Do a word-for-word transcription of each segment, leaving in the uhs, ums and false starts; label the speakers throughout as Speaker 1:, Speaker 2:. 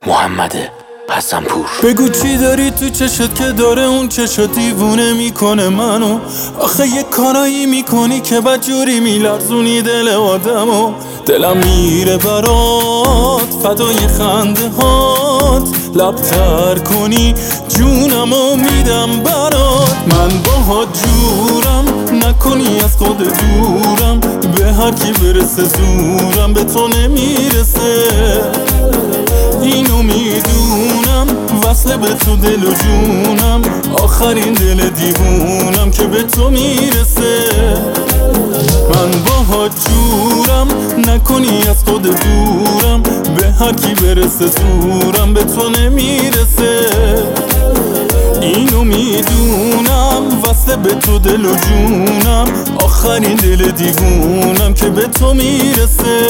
Speaker 1: محمد حسن‌پور.
Speaker 2: بگو چی داری تو چشت که داره اون چشت دیوونه میکنه منو. آخه یه کارایی میکنی که بدجوری میلرزونی دل آدمو. دلم میره برات فدای خنده هات، لب تر کنی جونمو میدم برات. من باهات جورم نکنی از خود دورم، به هر کی برسه زورم به تو نمیرسه. اینو میدونم وصله به تو دل و جونم، آخرین دل دیوونم که به تو میرسه. من باهات جورم نکنی از خود دورم، به هر کی برسه زورم به تو نمیرسه. اینو میدونم وصله به تو دل و جونم، آخرین دل دیوونم که به تو میرسه.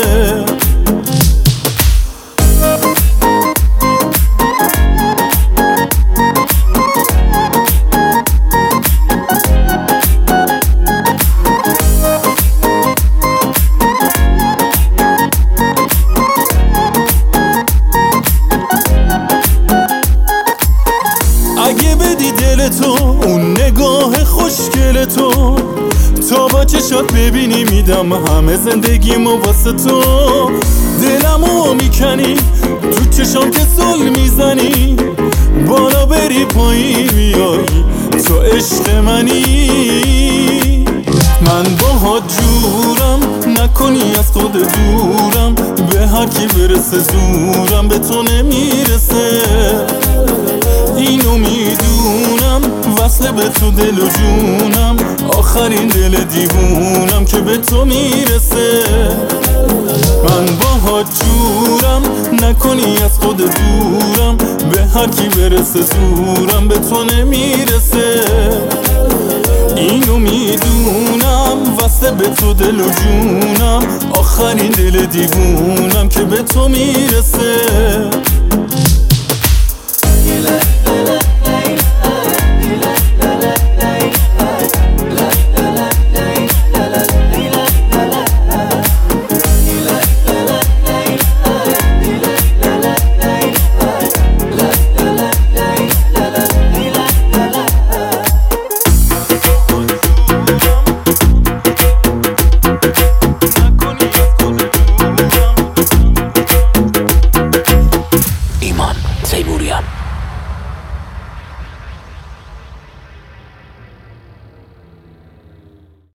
Speaker 2: اگه بدی دل تو اون نگاه خوشگل تو، تا با چشات ببینی میدم همه زندگیمو واسه تو. دلمو میکنی تو چشام که زل میزنی، بالا بری پایین میایی تو عشق منی. من باهات جورم نکنی از خود دورم، به هر کی برسه زورم به تو نمیرسه. اینو میدونم وصله به تو دل و جونم، آخرین دل دیوونم که به تو میرسه. من باهات جورم نکنی از خود دورم، به هر کی برسه زورم به تو نمیرسه. اینو میدونم وصله به تو دل و جونم، آخرین دل دیوونم که به تو میرسه.